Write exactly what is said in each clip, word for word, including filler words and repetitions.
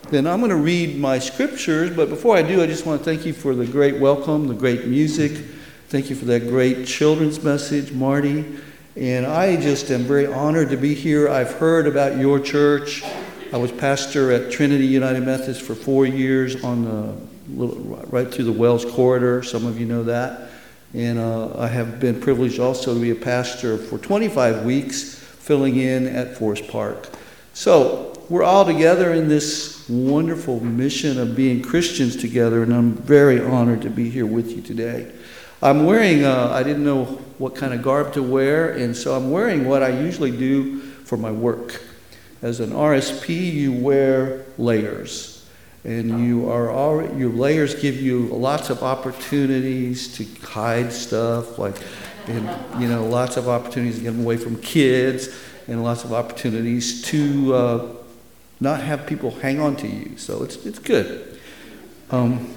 then I'm going to read my scriptures. But before I do, I just want to thank you for the great welcome, the great music. Thank you for that great children's message, Marty. And I just am very honored to be here. I've heard about your church. I was pastor at Trinity United Methodist for four years on the right through the Wells Corridor. Some of you know that. And uh, I have been privileged also to be a pastor for twenty-five weeks, filling in at Forest Park. So we're all together in this wonderful mission of being Christians together, and I'm very honored to be here with you today. I'm wearing, uh, I didn't know what kind of garb to wear, and so I'm wearing what I usually do for my work. As an R S P, you wear layers. And you are already, your layers give you lots of opportunities to hide stuff, like, and, you know, lots of opportunities to get away from kids, and lots of opportunities to uh, not have people hang on to you. So it's it's good. Um,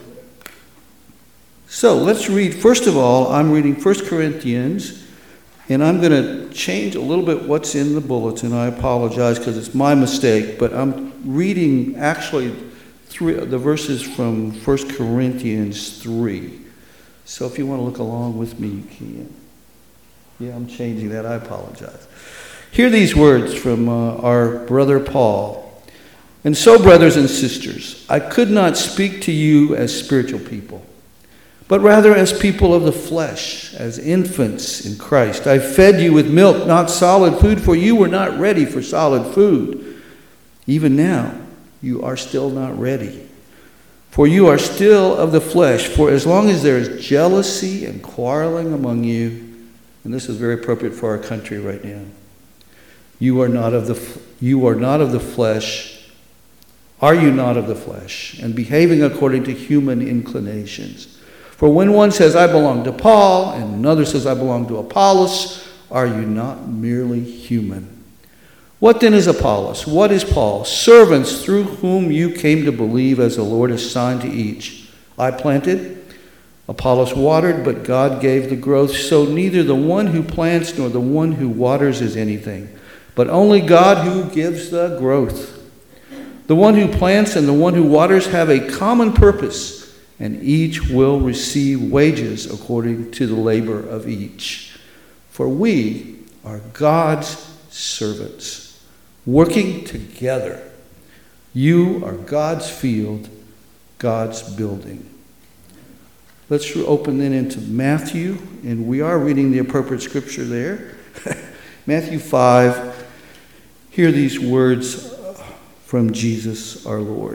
so let's read. First of all, I'm reading First Corinthians, and I'm going to change a little bit what's in the bulletin. I apologize because it's my mistake, but I'm reading actually Three, the verses from First Corinthians three. So if you want to look along with me, you can. Yeah, I'm changing that. I apologize. Hear these words from uh, our brother Paul. And so, brothers and sisters, I could not speak to you as spiritual people, but rather as people of the flesh, as infants in Christ. I fed you with milk, not solid food, for you were not ready for solid food. Even now, you are still not ready. For you are still of the flesh. For as long as there is jealousy and quarreling among you, and this is very appropriate for our country right now, you are not of the you are not of the flesh. Are you not of the flesh, and behaving according to human inclinations? For when one says, I belong to Paul, and another says, I belong to Apollos, are you not merely human? What then is Apollos? What is Paul? Servants through whom you came to believe as the Lord assigned to each. I planted, Apollos watered, but God gave the growth. So neither the one who plants nor the one who waters is anything, but only God who gives the growth. The one who plants and the one who waters have a common purpose, and each will receive wages according to the labor of each. For we are God's servants, working together. You are God's field, God's building. Let's open then into Matthew, and we are reading the appropriate scripture there. Matthew five, hear these words from Jesus our Lord.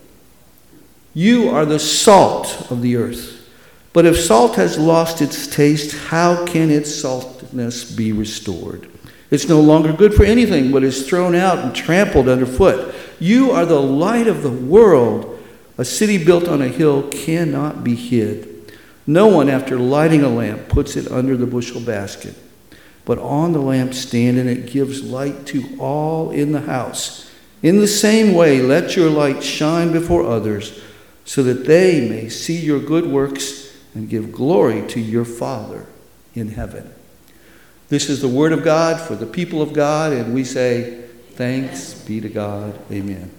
You are the salt of the earth, but if salt has lost its taste, how can its saltiness be restored? It's no longer good for anything, but is thrown out and trampled underfoot. You are the light of the world. A city built on a hill cannot be hid. No one, after lighting a lamp, puts it under the bushel basket, but on the lampstand, and it gives light to all in the house. In the same way, let your light shine before others, so that they may see your good works and give glory to your Father in heaven. This is the word of God for the people of God, and we say, thanks be to God. Amen.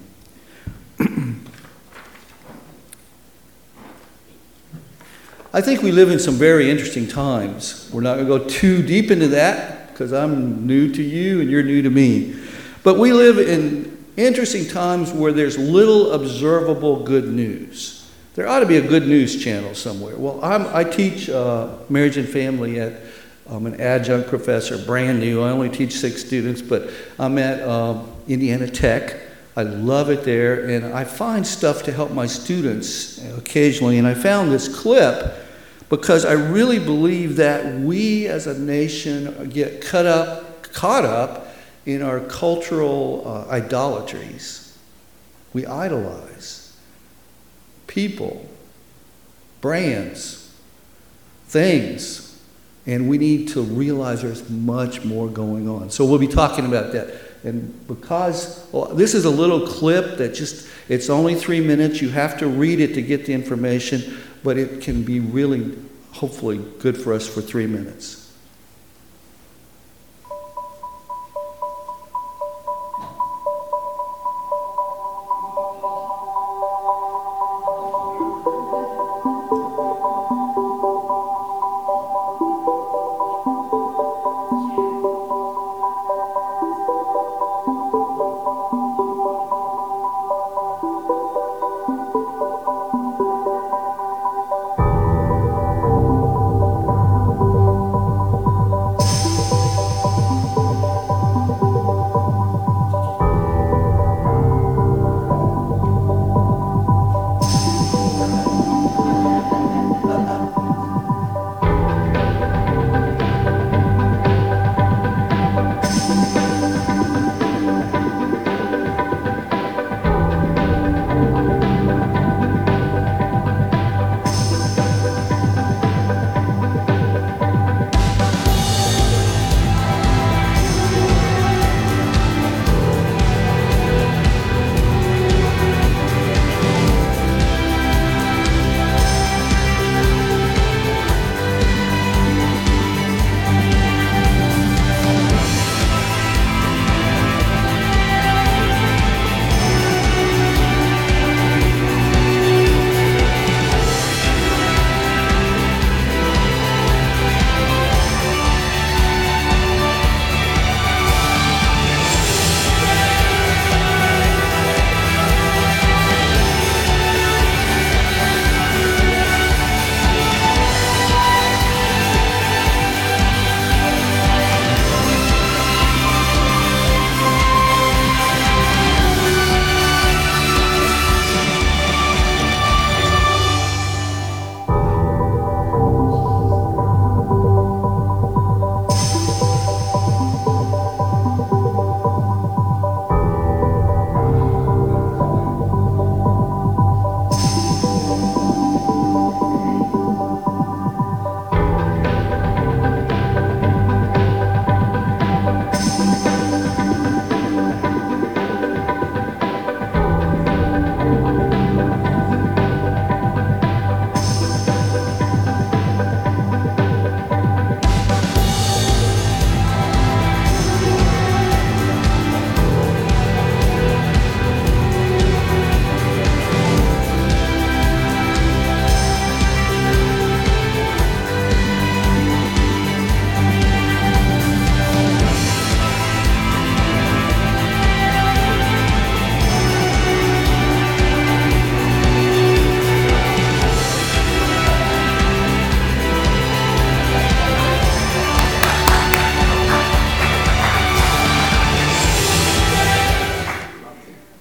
I think we live in some very interesting times. We're not going to go too deep into that because I'm new to you and you're new to me. But we live in interesting times where there's little observable good news. There ought to be a good news channel somewhere. Well, I'm, I teach uh, marriage and family at I'm an adjunct professor, brand new. I only teach six students, but I'm at um, Indiana Tech. I love it there, and I find stuff to help my students occasionally. And I found this clip because I really believe that we as a nation get cut up, caught up in our cultural uh, idolatries. We idolize people, brands, things. And we need to realize there's much more going on. So we'll be talking about that. And because well, this is a little clip that just, it's only three minutes. You have to read it to get the information, but it can be really, hopefully, good for us for three minutes.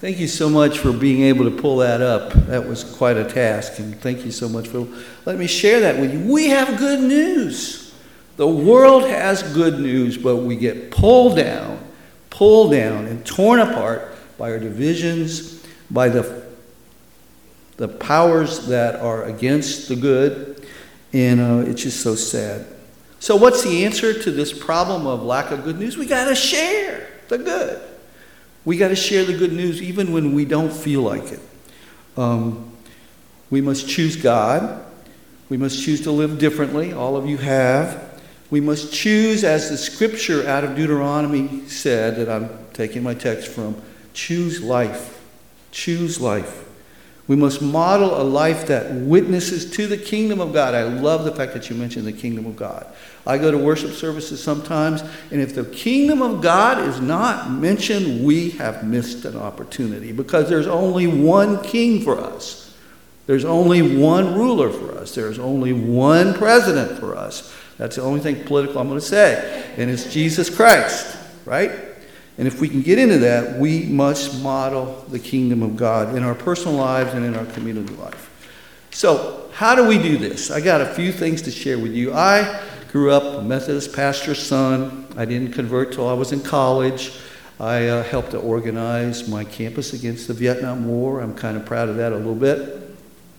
Thank you so much for being able to pull that up. That was quite a task, and thank you so much for letting me share that with you. We have good news. The world has good news, but we get pulled down, pulled down, and torn apart by our divisions, by the, the powers that are against the good, and uh, it's just so sad. So what's the answer to this problem of lack of good news? We got to share the good. We got to share the good news even when we don't feel like it. Um, we must choose God. We must choose to live differently. All of you have. We must choose, as the scripture out of Deuteronomy said, that I'm taking my text from, choose life. Choose life. We must model a life that witnesses to the kingdom of God. I love the fact that you mentioned the kingdom of God. I go to worship services sometimes, and if the kingdom of God is not mentioned, we have missed an opportunity, because there's only one king for us. There's only one ruler for us. There's only one president for us. That's the only thing political I'm going to say, and it's Jesus Christ, right? And if we can get into that, we must model the kingdom of God in our personal lives and in our community life. So how do we do this? I got a few things to share with you. I grew up a Methodist pastor's son. I didn't convert till I was in college. I uh, helped to organize my campus against the Vietnam War. I'm kind of proud of that a little bit.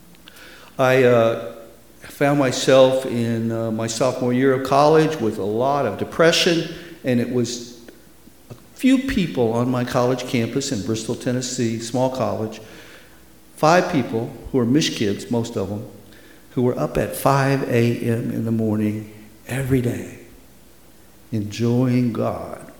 I uh, found myself in uh, my sophomore year of college with a lot of depression, and it was few people on my college campus in Bristol, Tennessee, small college, five people who were Mish kids, most of them, who were up at five a.m. in the morning every day, enjoying God,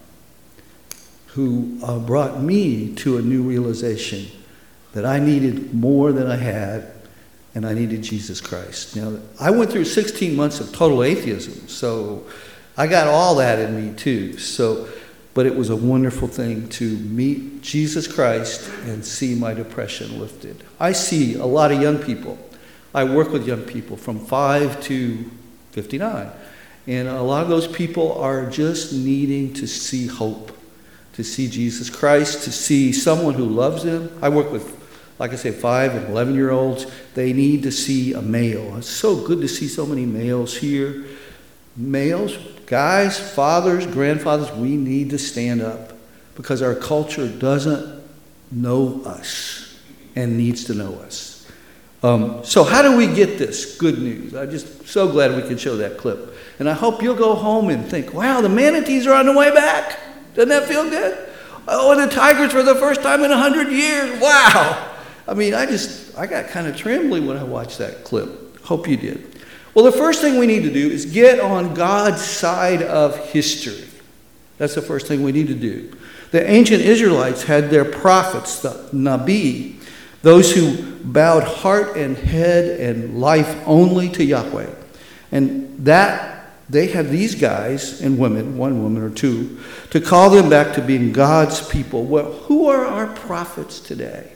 who uh, brought me to a new realization that I needed more than I had, and I needed Jesus Christ. Now, I went through sixteen months of total atheism, so I got all that in me too. So. But it was a wonderful thing to meet Jesus Christ and see my depression lifted. I see a lot of young people. I work with young people from five to fifty-nine. And a lot of those people are just needing to see hope, to see Jesus Christ, to see someone who loves them. I work with, like I say, five and eleven-year-olds. They need to see a male. It's so good to see so many males here. Males, guys, fathers, grandfathers, we need to stand up, because our culture doesn't know us and needs to know us. Um, so how do we get this good news? I'm just so glad we can show that clip. And I hope you'll go home and think, wow, the manatees are on the way back. Doesn't that feel good? Oh, and the tigers for the first time in a hundred years. Wow. I mean, I just, I got kind of trembly when I watched that clip. Hope you did. Well, the first thing we need to do is get on God's side of history. That's the first thing we need to do. The ancient Israelites had their prophets, the Nabi, those who bowed heart and head and life only to Yahweh. And that they had these guys and women, one woman or two, to call them back to being God's people. Well, who are our prophets today?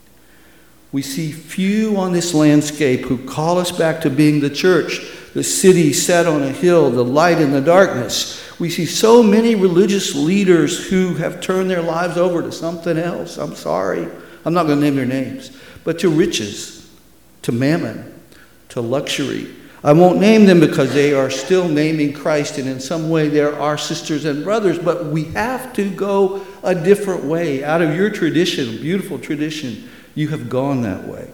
We see few on this landscape who call us back to being the church, the city set on a hill, the light in the darkness. We see so many religious leaders who have turned their lives over to something else. I'm sorry. I'm not going to name their names. But to riches, to mammon, to luxury. I won't name them because they are still naming Christ, and in some way they're our sisters and brothers, but we have to go a different way. Out of your tradition, beautiful tradition, you have gone that way.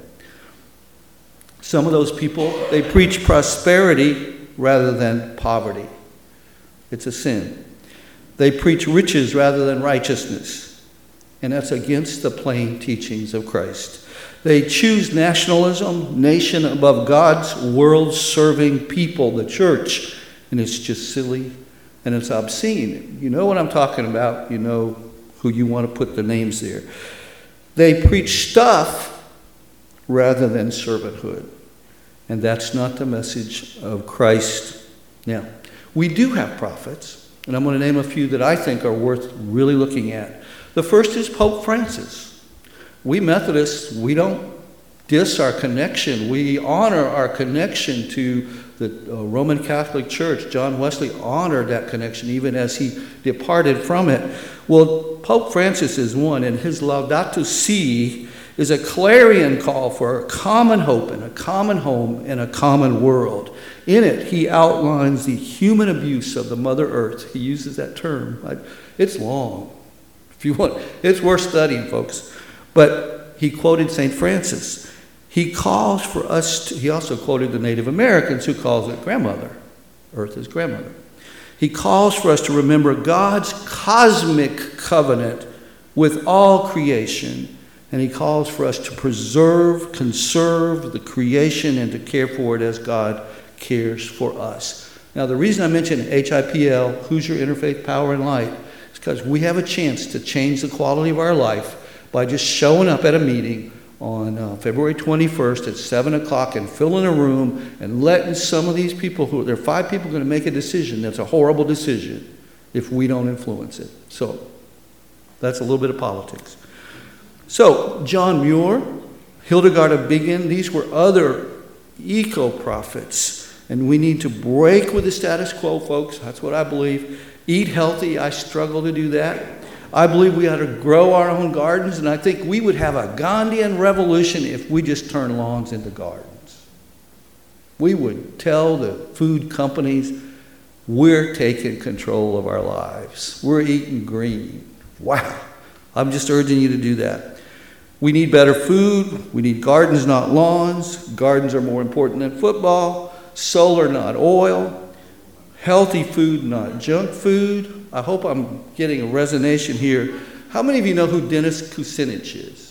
Some of those people, they preach prosperity rather than poverty. It's a sin. They preach riches rather than righteousness. And that's against the plain teachings of Christ. They choose nationalism, nation above God's world-serving people, the church. And it's just silly and it's obscene. You know what I'm talking about. You know who you want to put the names there. They preach stuff rather than servanthood. And that's not the message of Christ. Now, we do have prophets, and I'm going to name a few that I think are worth really looking at. The first is Pope Francis. We Methodists, we don't diss our connection. We honor our connection to the uh, Roman Catholic Church, John Wesley, honored that connection even as he departed from it. Well, Pope Francis is one, and his Laudato Si is a clarion call for a common hope and a common home and a common world. In it, he outlines the human abuse of the Mother Earth. He uses that term. It's long. If you want, it's worth studying, folks. But he quoted Saint Francis. He calls for us to, he also quoted the Native Americans who calls it grandmother. Earth is grandmother. He calls for us to remember God's cosmic covenant with all creation. And he calls for us to preserve, conserve the creation and to care for it as God cares for us. Now, the reason I mention H I P L, Hoosier Interfaith Power and Light, is because we have a chance to change the quality of our life by just showing up at a meeting on uh, February twenty-first at seven o'clock and filling a room and letting some of these people, who there are five people going to make a decision that's a horrible decision if we don't influence it. So that's a little bit of politics. So John Muir, Hildegard of Bingen, these were other eco-prophets. And we need to break with the status quo, folks. That's what I believe. Eat healthy. I struggle to do that. I believe we ought to grow our own gardens, and I think we would have a Gandhian revolution if we just turn lawns into gardens. We would tell the food companies, we're taking control of our lives. We're eating green. Wow. I'm just urging you to do that. We need better food. We need gardens, not lawns. Gardens are more important than football. Solar, not oil. Healthy food, not junk food. I hope I'm getting a resonation here. How many of you know who Dennis Kucinich is?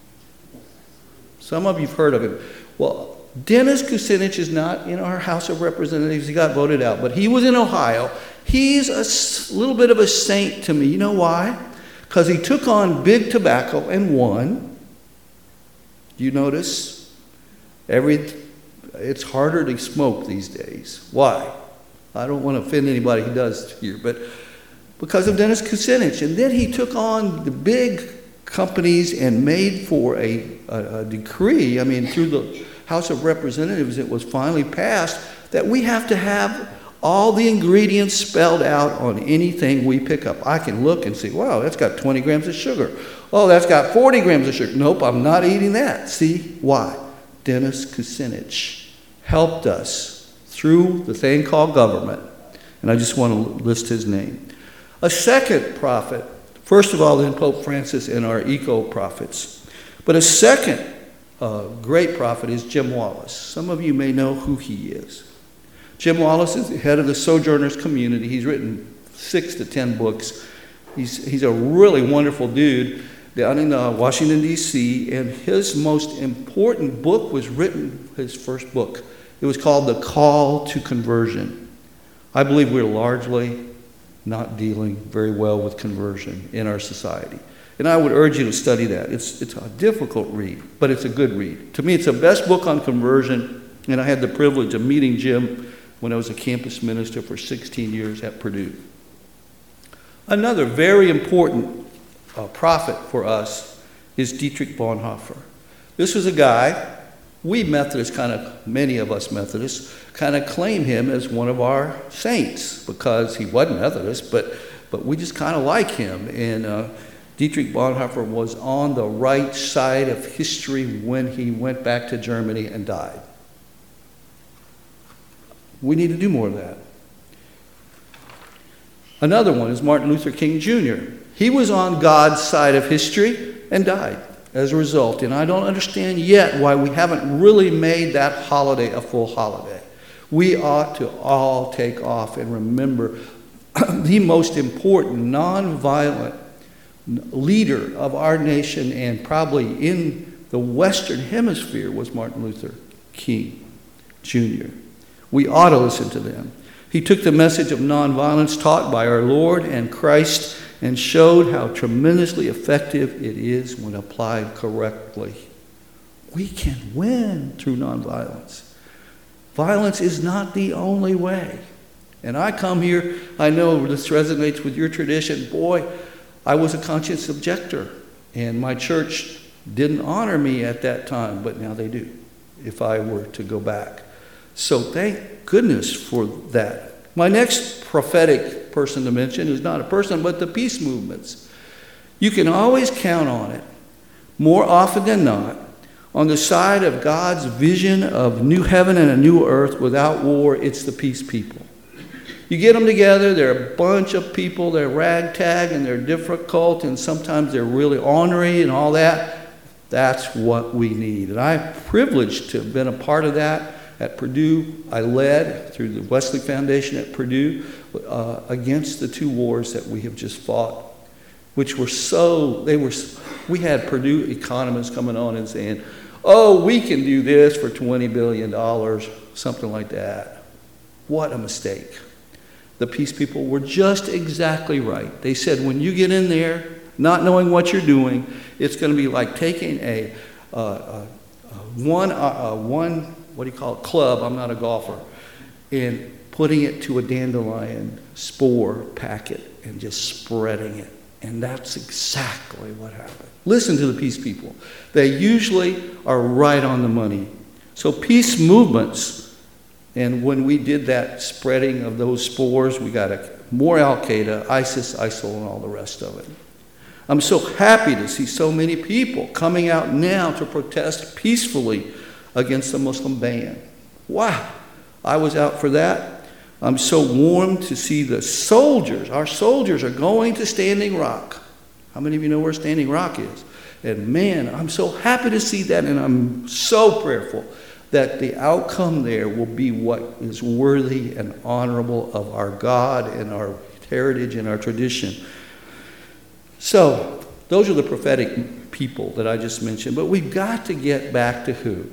Some of you have heard of him. Well, Dennis Kucinich is not in our House of Representatives. He got voted out, but he was in Ohio. He's a little bit of a saint to me. You know why? Because he took on big tobacco and won. You notice? Every, it's harder to smoke these days. Why? I don't want to offend anybody who does here, but because of Dennis Kucinich. And then he took on the big companies and made for a, a, a decree, I mean, through the House of Representatives, it was finally passed that we have to have all the ingredients spelled out on anything we pick up. I can look and see, wow, that's got twenty grams of sugar. Oh, that's got forty grams of sugar. Nope, I'm not eating that. See, why? Dennis Kucinich helped us through the thing called government. And I just want to list his name. A second prophet, first of all, then Pope Francis and our eco-prophets. But a second uh, great prophet is Jim Wallace. Some of you may know who he is. Jim Wallace is the head of the Sojourners community. He's written six to ten books. He's, he's a really wonderful dude down in uh, Washington, D C, and his most important book was written, his first book. It was called The Call to Conversion. I believe we're largely not dealing very well with conversion in our society. And I would urge you to study that. It's, it's a difficult read, but it's a good read. To me, it's the best book on conversion, and I had the privilege of meeting Jim when I was a campus minister for sixteen years at Purdue. Another very important uh, prophet for us is Dietrich Bonhoeffer. This was a guy, we Methodists, kind of, many of us Methodists, kind of claim him as one of our saints because he wasn't Methodist, but, but we just kind of like him. And uh, Dietrich Bonhoeffer was on the right side of history when he went back to Germany and died. We need to do more of that. Another one is Martin Luther King Junior He was on God's side of history and died as a result. And I don't understand yet why we haven't really made that holiday a full holiday. We ought to all take off and remember the most important nonviolent leader of our nation and probably in the Western Hemisphere was Martin Luther King Junior We ought to listen to them. He took the message of nonviolence taught by our Lord and Christ and showed how tremendously effective it is when applied correctly. We can win through nonviolence. Violence is not the only way. And I come here, I know this resonates with your tradition. Boy, I was a conscience objector, and my church didn't honor me at that time, but now they do, if I were to go back. So thank goodness for that. My next prophetic person to mention is not a person, but the peace movements. You can always count on it, more often than not, on the side of God's vision of new heaven and a new earth without war. It's the peace people. You get them together, they're a bunch of people, they're ragtag and they're difficult and sometimes they're really ornery and all that. That's what we need. And I'm privileged to have been a part of that at Purdue. I led through the Wesley Foundation at Purdue uh, against the two wars that we have just fought, which were so, they were, we had Purdue economists coming on and saying, oh, we can do this for twenty billion dollars, something like that. What a mistake. The peace people were just exactly right. They said, when you get in there, not knowing what you're doing, it's going to be like taking a uh, uh, uh, one, uh, uh, one, what do you call it, club, I'm not a golfer, and putting it to a dandelion spore packet and just spreading it. And that's exactly what happened. Listen to the peace people. They usually are right on the money. So peace movements, and when we did that spreading of those spores, we got a, more Al-Qaeda, ISIS, ISIL, and all the rest of it. I'm so happy to see so many people coming out now to protest peacefully against the Muslim ban. Wow, I was out for that. I'm so warmed to see the soldiers. Our soldiers are going to Standing Rock. How many of you know where Standing Rock is? And man, I'm so happy to see that, and I'm so prayerful that the outcome there will be what is worthy and honorable of our God and our heritage and our tradition. So, those are the prophetic people that I just mentioned, but we've got to get back to who?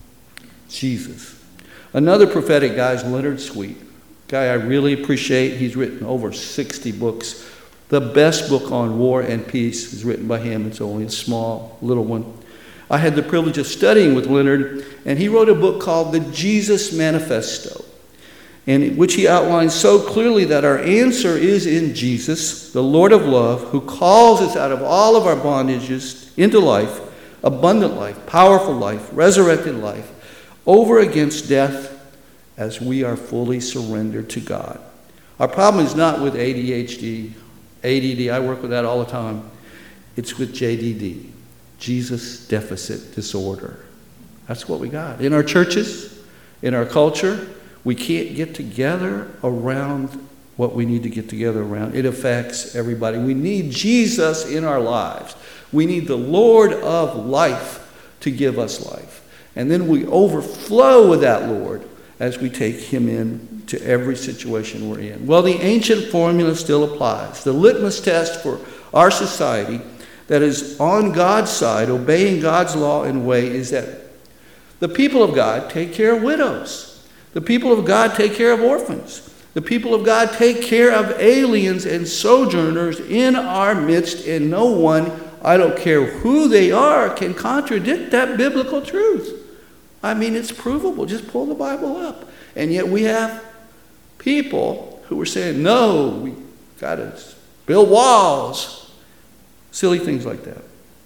Jesus. Another prophetic guy is Leonard Sweet, guy I really appreciate. He's written over sixty books. The best book on war and peace is written by him. It's only a small, little one. I had the privilege of studying with Leonard, and he wrote a book called The Jesus Manifesto, in which he outlines so clearly that our answer is in Jesus, the Lord of love, who calls us out of all of our bondages into life, abundant life, powerful life, resurrected life, over against death as we are fully surrendered to God. Our problem is not with A D H D, A D D, I work with that all the time. It's with J D D. Jesus Deficit Disorder. That's what we got. In our churches, in our culture, we can't get together around what we need to get together around. It affects everybody. We need Jesus in our lives. We need the Lord of life to give us life. And then we overflow with that Lord as we take him in to every situation we're in. Well, the ancient formula still applies. The litmus test for our society that is on God's side, obeying God's law and way, is that the people of God take care of widows. The people of God take care of orphans. The people of God take care of aliens and sojourners in our midst, and no one, I don't care who they are, can contradict that biblical truth. I mean, it's provable. Just pull the Bible up. And yet we have people who are saying, no, we got to build walls. Silly things like that.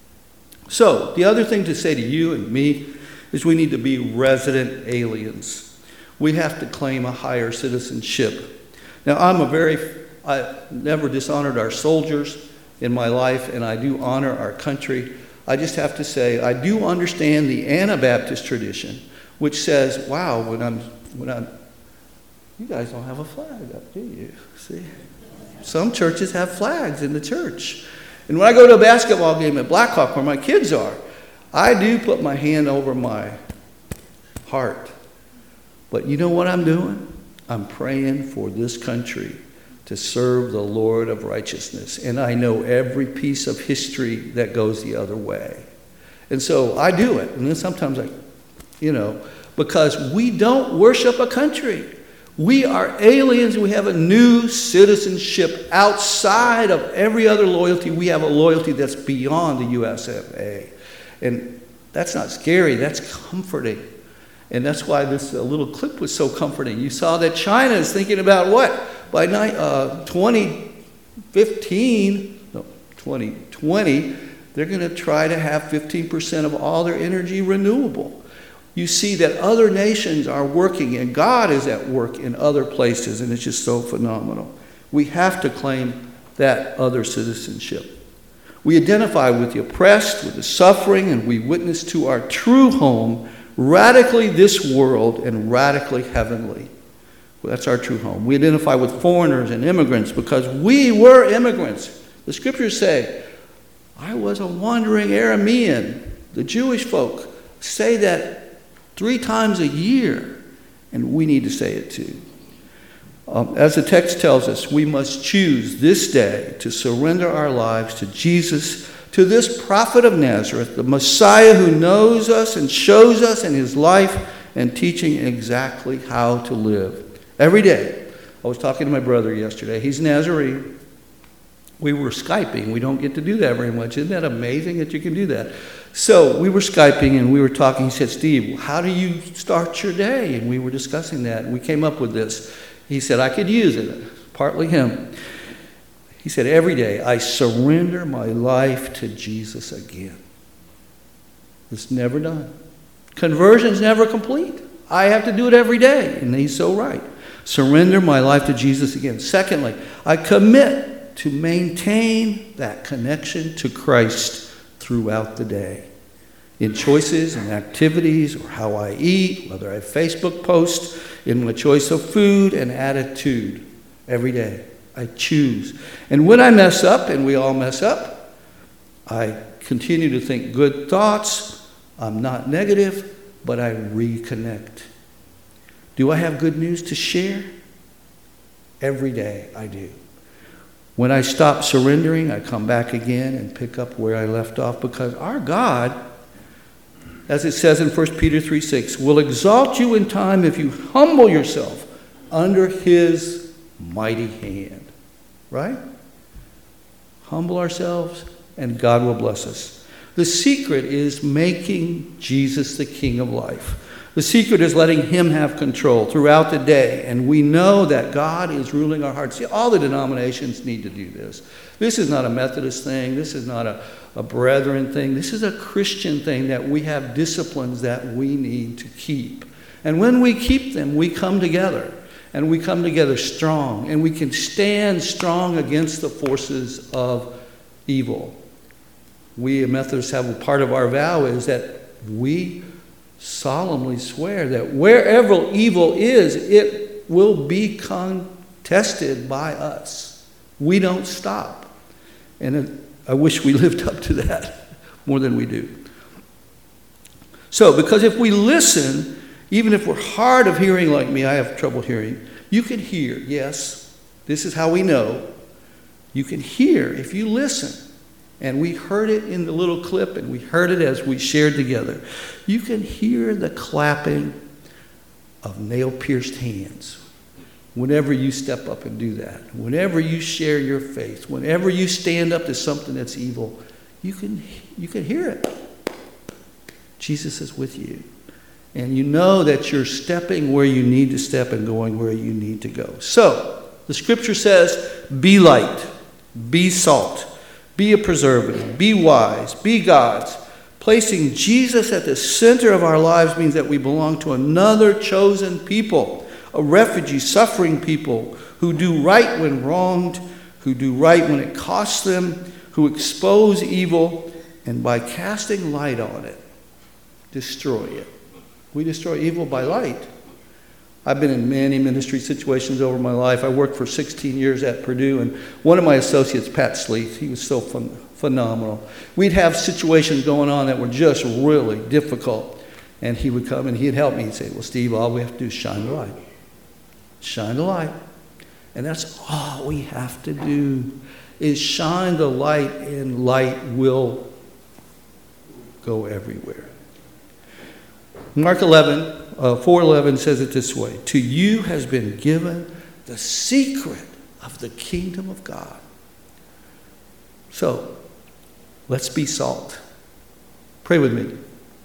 So, the other thing to say to you and me is we need to be resident aliens. We have to claim a higher citizenship. Now, I'm a very, I never dishonored our soldiers in my life, and I do honor our country. I just have to say, I do understand the Anabaptist tradition, which says, wow, when I'm, when I'm, you guys don't have a flag up, do you? See? Some churches have flags in the church. And when I go to a basketball game at Blackhawk, where my kids are, I do put my hand over my heart. But you know what I'm doing? I'm praying for this country to serve the Lord of righteousness. And I know every piece of history that goes the other way. And so I do it. And then sometimes I, you know, because we don't worship a country. We are aliens. We have a new citizenship outside of every other loyalty. We have a loyalty that's beyond the U S A. And that's not scary. That's comforting. And that's why this uh, little clip was so comforting. You saw that China is thinking about what? By uh, twenty fifteen, no, twenty twenty, they're going to try to have fifteen percent of all their energy renewable. you see that other nations are working and God is at work in other places, and it's just so phenomenal. We have to claim that other citizenship. We identify with the oppressed, with the suffering, and we witness to our true home, radically this world and radically heavenly. Well, that's our true home. We identify with foreigners and immigrants because we were immigrants. The scriptures say, I was a wandering Aramean. The Jewish folk say that three times a year, and we need to say it too. Um, as the text tells us, we must choose this day to surrender our lives to Jesus, to this prophet of Nazareth, the Messiah who knows us and shows us in his life and teaching exactly how to live. Every day. I was talking to my brother yesterday. He's Nazarene. We were Skyping. We don't get to do that very much. Isn't that amazing that you can do that? So we were Skyping and we were talking. He said, Steve, how do you start your day? And we were discussing that. And we came up with this. He said, I could use it. Partly him. He said, every day I surrender my life to Jesus again. It's never done. Conversion's never complete. I have to do it every day. And he's so right. Surrender my life to Jesus again. Secondly, I commit to maintain that connection to Christ throughout the day. In choices and activities, or how I eat, whether I Facebook post, in my choice of food and attitude. Every day, I choose. And when I mess up, and we all mess up, I continue to think good thoughts. I'm not negative, but I reconnect. Do I have good news to share? Every day I do. When I stop surrendering, I come back again and pick up where I left off, because our God, as it says in First Peter three six, will exalt you in time if you humble yourself under his mighty hand. Right? Humble ourselves and God will bless us. The secret is making Jesus the King of life. The secret is letting him have control throughout the day. And we know that God is ruling our hearts. See, all the denominations need to do this. This is not a Methodist thing. This is not a, a Brethren thing. This is a Christian thing, that we have disciplines that we need to keep. And when we keep them, we come together. And we come together strong. And we can stand strong against the forces of evil. We Methodists have a part of our vow is that we solemnly swear that wherever evil is, it will be contested by us. We don't stop. And it, I wish we lived up to that more than we do. So, because if we listen, even if we're hard of hearing like me, I have trouble hearing, you can hear. Yes, this is how we know. You can hear if you listen. And we heard it in the little clip, and we heard it as we shared together. You can hear the clapping of nail-pierced hands whenever you step up and do that. Whenever you share your faith, whenever you stand up to something that's evil, you can, you can hear it. Jesus is with you. And you know that you're stepping where you need to step and going where you need to go. So, the scripture says, be light, be salt. Be a preservative. Be wise. Be God's. Placing Jesus at the center of our lives means that we belong to another chosen people, a refugee, suffering people who do right when wronged, who do right when it costs them, who expose evil, and by casting light on it, destroy it. We destroy evil by light. I've been in many ministry situations over my life. I worked for sixteen years at Purdue, and one of my associates, Pat Sleeth, he was so ph- phenomenal. We'd have situations going on that were just really difficult, and he would come and he'd help me. He'd say, well, Steve, all we have to do is shine the light. Shine the light. And that's all we have to do is shine the light, and light will go everywhere. Mark eleven. Uh, four eleven says it this way. To you has been given the secret of the kingdom of God. So, let's be salt. Pray with me.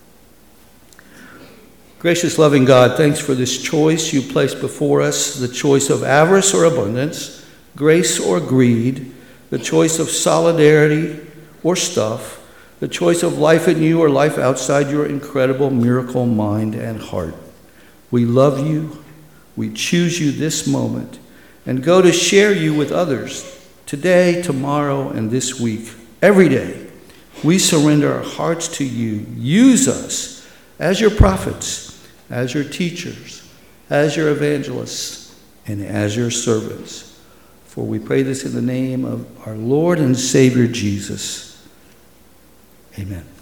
Gracious, loving God, thanks for this choice you placed before us, the choice of avarice or abundance, grace or greed, the choice of solidarity or stuff, the choice of life in you or life outside your incredible miracle mind and heart. We love you. We choose you this moment and go to share you with others today, tomorrow, and this week. Every day, we surrender our hearts to you. Use us as your prophets, as your teachers, as your evangelists, and as your servants. For we pray this in the name of our Lord and Savior Jesus. Amen.